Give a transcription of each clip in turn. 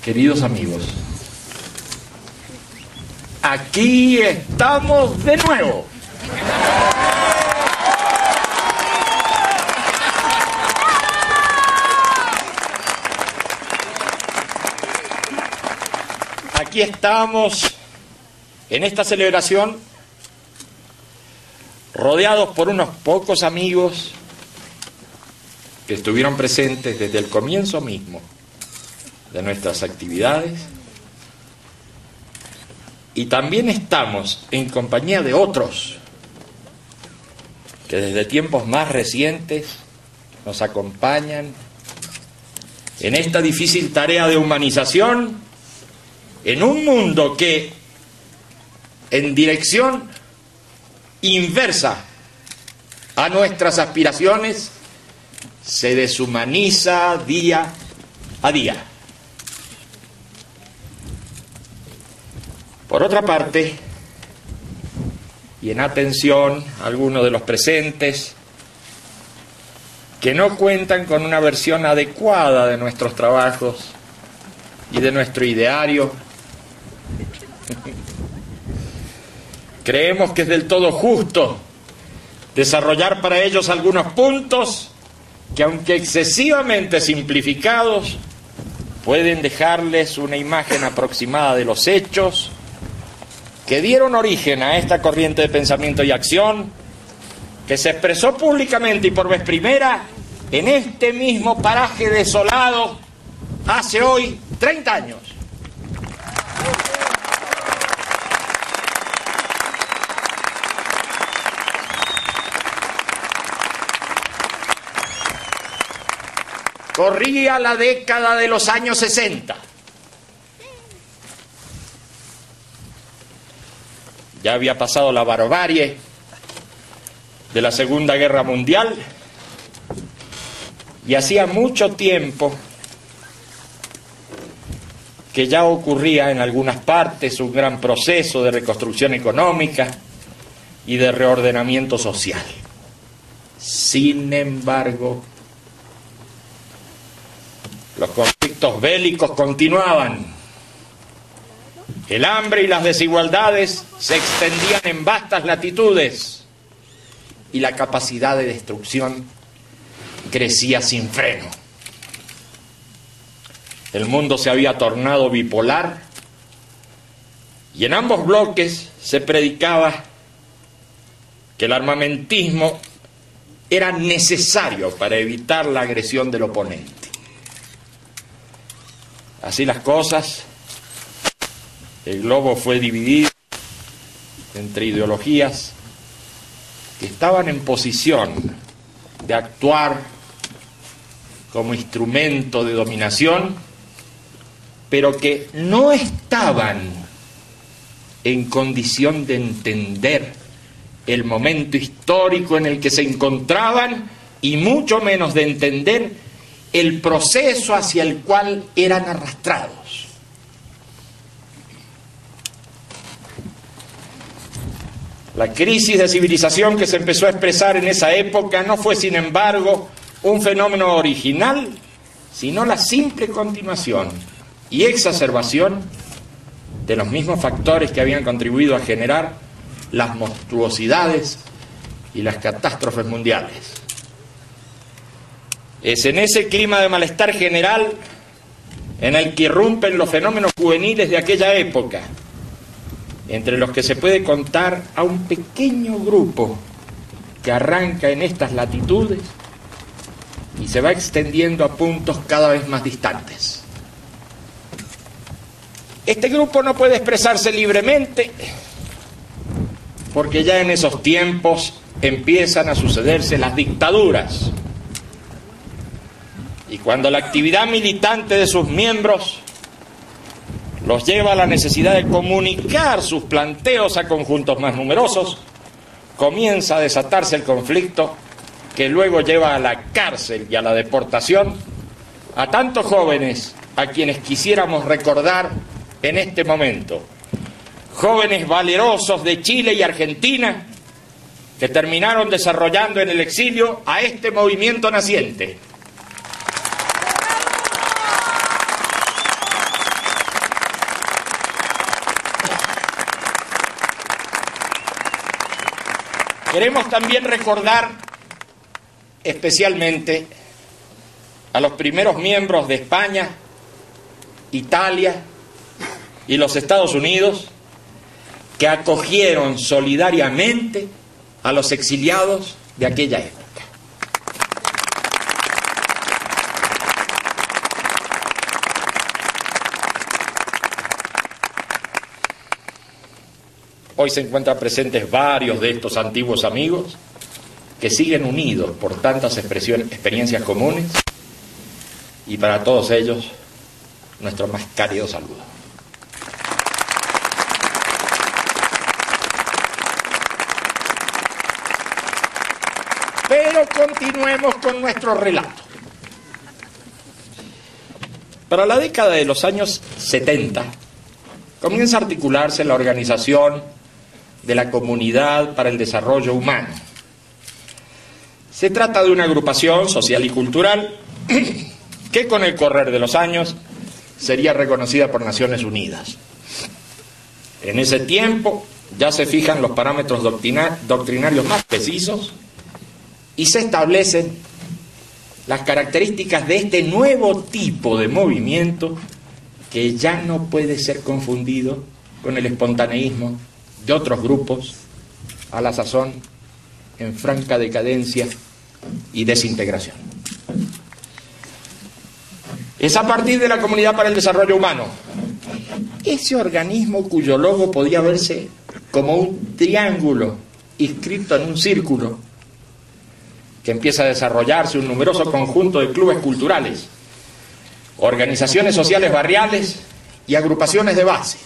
queridos amigos, aquí estamos de nuevo. Aquí estamos en esta celebración, rodeados por unos pocos amigos que estuvieron presentes desde el comienzo mismo de nuestras actividades, y también estamos en compañía de otros que desde tiempos más recientes nos acompañan en esta difícil tarea de humanización en un mundo que, en dirección inversa a nuestras aspiraciones, se deshumaniza día a día. Por otra parte, y en atención a algunos de los presentes que no cuentan con una versión adecuada de nuestros trabajos y de nuestro ideario, creemos que es del todo justo desarrollar para ellos algunos puntos que, aunque excesivamente simplificados, pueden dejarles una imagen aproximada de los hechos que dieron origen a esta corriente de pensamiento y acción que se expresó públicamente y por vez primera en este mismo paraje desolado hace hoy 30 años. Corría la década de los años 60. Ya había pasado la barbarie de la Segunda Guerra Mundial y hacía mucho tiempo que ya ocurría en algunas partes un gran proceso de reconstrucción económica y de reordenamiento social. Sin embargo, los conflictos bélicos continuaban. El hambre y las desigualdades se extendían en vastas latitudes y la capacidad de destrucción crecía sin freno. El mundo se había tornado bipolar y en ambos bloques se predicaba que el armamentismo era necesario para evitar la agresión del oponente. Así las cosas, el globo fue dividido entre ideologías que estaban en posición de actuar como instrumento de dominación, pero que no estaban en condición de entender el momento histórico en el que se encontraban y mucho menos de entender el proceso hacia el cual eran arrastrados. La crisis de civilización que se empezó a expresar en esa época no fue, sin embargo, un fenómeno original, sino la simple continuación y exacerbación de los mismos factores que habían contribuido a generar las monstruosidades y las catástrofes mundiales. Es en ese clima de malestar general en el que irrumpen los fenómenos juveniles de aquella época, entre los que se puede contar a un pequeño grupo que arranca en estas latitudes y se va extendiendo a puntos cada vez más distantes. Este grupo no puede expresarse libremente porque ya en esos tiempos empiezan a sucederse las dictaduras. Y cuando la actividad militante de sus miembros los lleva a la necesidad de comunicar sus planteos a conjuntos más numerosos, comienza a desatarse el conflicto que luego lleva a la cárcel y a la deportación a tantos jóvenes a quienes quisiéramos recordar en este momento. Jóvenes valerosos de Chile y Argentina que terminaron desarrollando en el exilio a este movimiento naciente. Queremos también recordar especialmente a los primeros miembros de España, Italia y los Estados Unidos que acogieron solidariamente a los exiliados de aquella época. Hoy se encuentran presentes varios de estos antiguos amigos que siguen unidos por tantas experiencias comunes, y para todos ellos nuestro más cálido saludo. Pero continuemos con nuestro relato. Para la década de los años 70 comienza a articularse la organización de la Comunidad para el Desarrollo Humano. Se trata de una agrupación social y cultural que con el correr de los años sería reconocida por Naciones Unidas. En ese tiempo ya se fijan los parámetros doctrinarios más precisos y se establecen las características de este nuevo tipo de movimiento que ya no puede ser confundido con el espontaneísmo de otros grupos, a la sazón en franca decadencia y desintegración. Es a partir de la Comunidad para el Desarrollo Humano, ese organismo cuyo logo podía verse como un triángulo inscrito en un círculo, que empieza a desarrollarse un numeroso conjunto de clubes culturales, organizaciones sociales barriales y agrupaciones de base.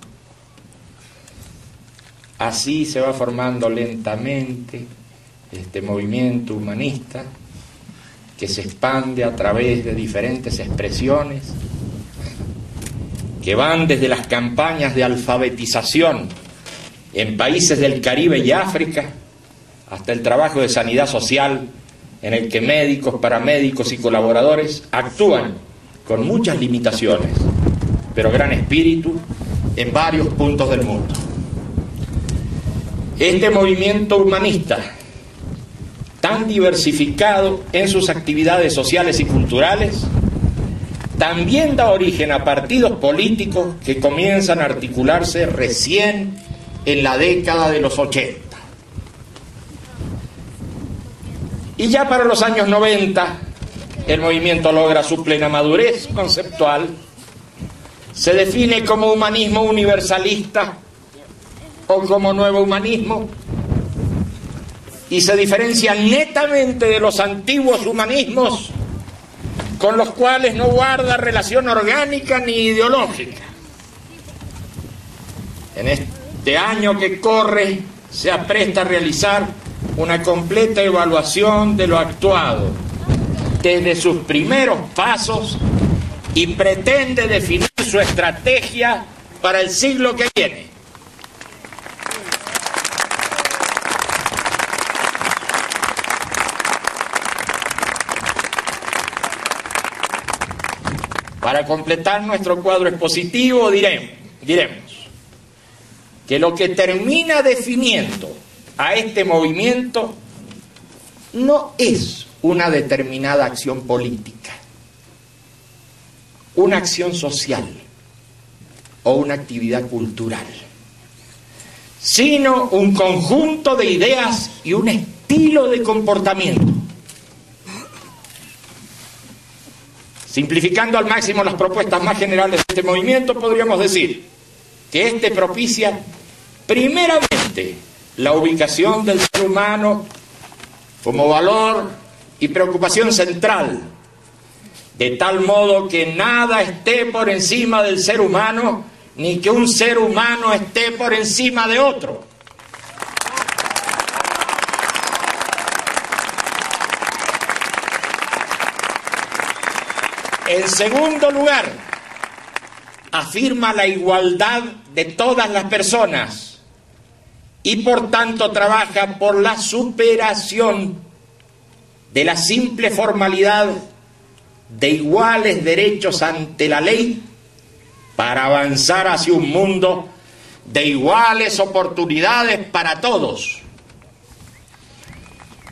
Así se va formando lentamente este movimiento humanista que se expande a través de diferentes expresiones que van desde las campañas de alfabetización en países del Caribe y África hasta el trabajo de sanidad social en el que médicos, paramédicos y colaboradores actúan con muchas limitaciones, pero gran espíritu en varios puntos del mundo. Este movimiento humanista, tan diversificado en sus actividades sociales y culturales, también da origen a partidos políticos que comienzan a articularse recién en la década de los 80. Y ya para los años 90, el movimiento logra su plena madurez conceptual, se define como humanismo universalista o como nuevo humanismo, y se diferencia netamente de los antiguos humanismos con los cuales no guarda relación orgánica ni ideológica. En este año que corre se apresta a realizar una completa evaluación de lo actuado desde sus primeros pasos y pretende definir su estrategia para el siglo que viene. Para completar nuestro cuadro expositivo diremos que lo que termina definiendo a este movimiento no es una determinada acción política, una acción social o una actividad cultural, sino un conjunto de ideas y un estilo de comportamiento. Simplificando al máximo las propuestas más generales de este movimiento, podríamos decir que este propicia primeramente la ubicación del ser humano como valor y preocupación central, de tal modo que nada esté por encima del ser humano, ni que un ser humano esté por encima de otro. En segundo lugar, afirma la igualdad de todas las personas y por tanto trabaja por la superación de la simple formalidad de iguales derechos ante la ley para avanzar hacia un mundo de iguales oportunidades para todos.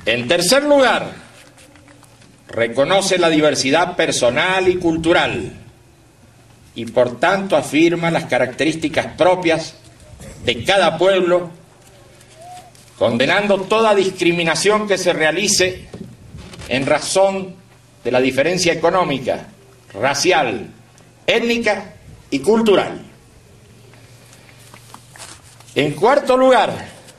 En tercer lugar, reconoce la diversidad personal y cultural y por tanto afirma las características propias de cada pueblo, condenando toda discriminación que se realice en razón de la diferencia económica, racial, étnica y cultural. En cuarto lugar,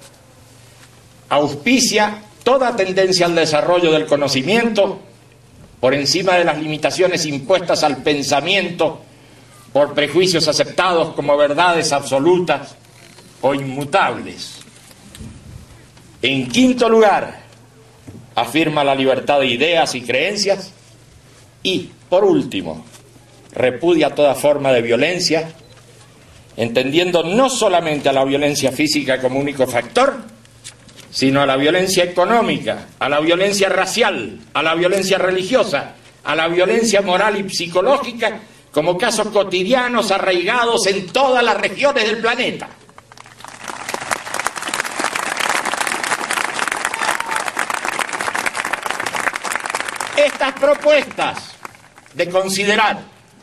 auspicia toda tendencia al desarrollo del conocimiento por encima de las limitaciones impuestas al pensamiento por prejuicios aceptados como verdades absolutas o inmutables. En quinto lugar, afirma la libertad de ideas y creencias y, por último, repudia toda forma de violencia, entendiendo no solamente a la violencia física como único factor, sino a la violencia económica, a la violencia racial, a la violencia religiosa, a la violencia moral y psicológica como casos cotidianos arraigados en todas las regiones del planeta. Estas propuestas de considerar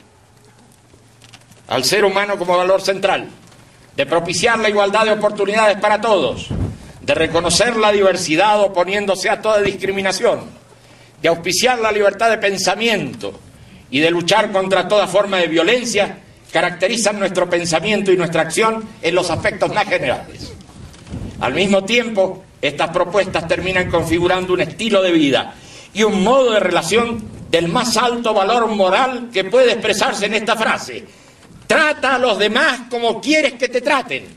al ser humano como valor central, de propiciar la igualdad de oportunidades para todos, de reconocer la diversidad oponiéndose a toda discriminación, de auspiciar la libertad de pensamiento y de luchar contra toda forma de violencia, caracterizan nuestro pensamiento y nuestra acción en los aspectos más generales. Al mismo tiempo, estas propuestas terminan configurando un estilo de vida y un modo de relación del más alto valor moral que puede expresarse en esta frase: trata a los demás como quieres que te traten.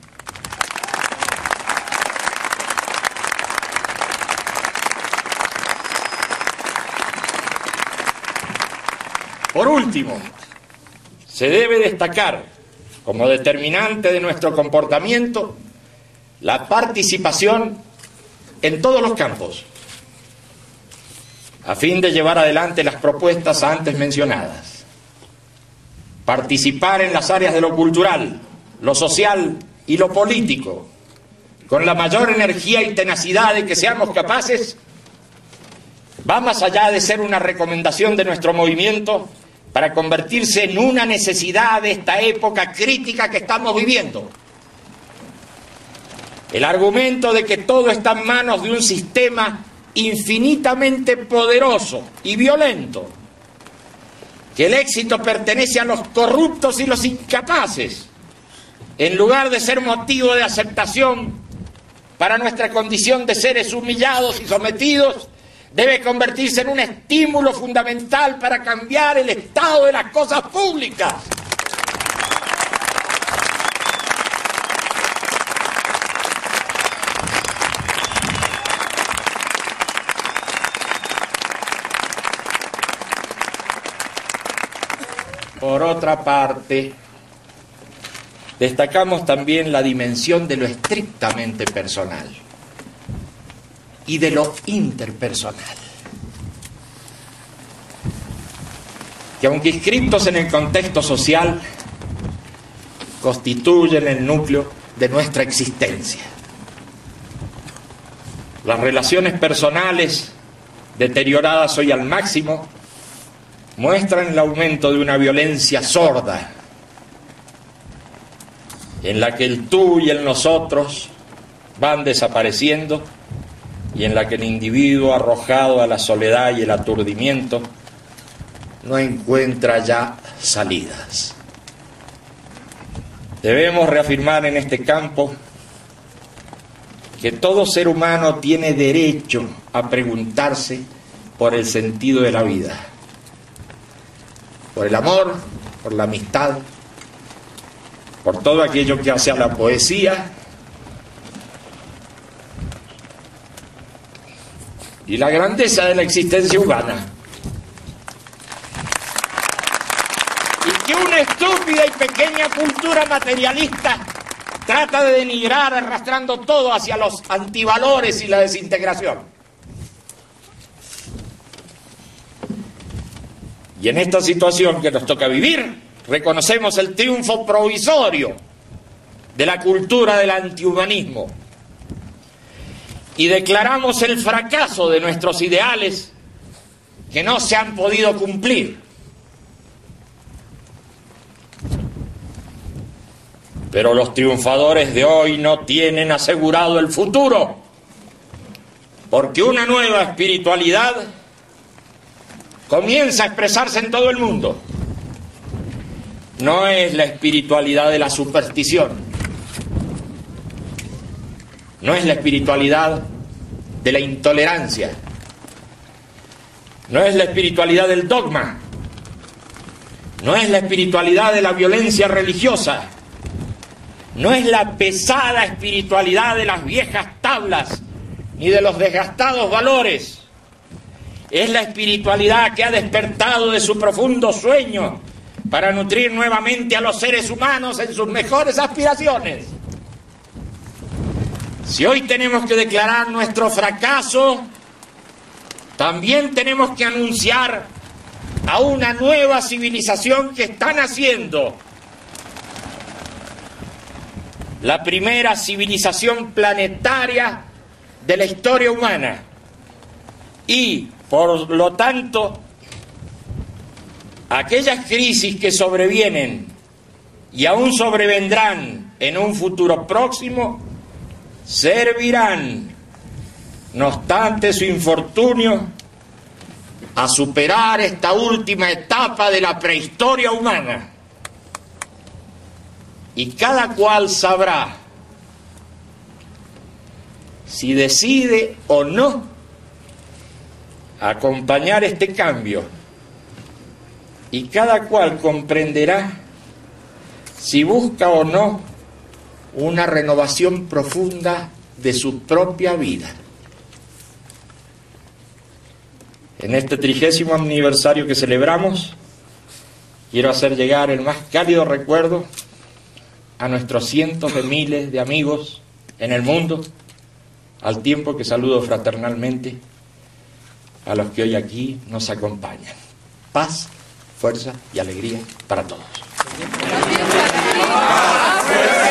Por último, se debe destacar como determinante de nuestro comportamiento la participación en todos los campos, a fin de llevar adelante las propuestas antes mencionadas. Participar en las áreas de lo cultural, lo social y lo político, con la mayor energía y tenacidad de que seamos capaces, va más allá de ser una recomendación de nuestro movimiento para convertirse en una necesidad de esta época crítica que estamos viviendo. El argumento de que todo está en manos de un sistema infinitamente poderoso y violento, que el éxito pertenece a los corruptos y los incapaces, en lugar de ser motivo de aceptación para nuestra condición de seres humillados y sometidos, debe convertirse en un estímulo fundamental para cambiar el estado de las cosas públicas. Por otra parte, destacamos también la dimensión de lo estrictamente personal y de lo interpersonal, que aunque inscritos en el contexto social, constituyen el núcleo de nuestra existencia. Las relaciones personales, deterioradas hoy al máximo, muestran el aumento de una violencia sorda, en la que el tú y el nosotros van desapareciendo y en la que el individuo arrojado a la soledad y el aturdimiento no encuentra ya salidas. Debemos reafirmar en este campo que todo ser humano tiene derecho a preguntarse por el sentido de la vida, por el amor, por la amistad, por todo aquello que hace a la poesía y la grandeza de la existencia humana. Y que una estúpida y pequeña cultura materialista trata de denigrar arrastrando todo hacia los antivalores y la desintegración. Y en esta situación que nos toca vivir, reconocemos el triunfo provisorio de la cultura del antihumanismo y declaramos el fracaso de nuestros ideales que no se han podido cumplir. Pero los triunfadores de hoy no tienen asegurado el futuro, porque una nueva espiritualidad comienza a expresarse en todo el mundo. No es la espiritualidad de la superstición, no es la espiritualidad de la intolerancia, no es la espiritualidad del dogma, no es la espiritualidad de la violencia religiosa, no es la pesada espiritualidad de las viejas tablas ni de los desgastados valores. Es la espiritualidad que ha despertado de su profundo sueño para nutrir nuevamente a los seres humanos en sus mejores aspiraciones. Si hoy tenemos que declarar nuestro fracaso, también tenemos que anunciar a una nueva civilización que está naciendo. La primera civilización planetaria de la historia humana. Y, por lo tanto, aquellas crisis que sobrevienen y aún sobrevendrán en un futuro próximo, servirán, no obstante su infortunio, a superar esta última etapa de la prehistoria humana. Y cada cual sabrá si decide o no acompañar este cambio, y cada cual comprenderá si busca o no una renovación profunda de su propia vida. En este 30º aniversario que celebramos, quiero hacer llegar el más cálido recuerdo a nuestros cientos de miles de amigos en el mundo, al tiempo que saludo fraternalmente a los que hoy aquí nos acompañan. Paz, fuerza y alegría para todos.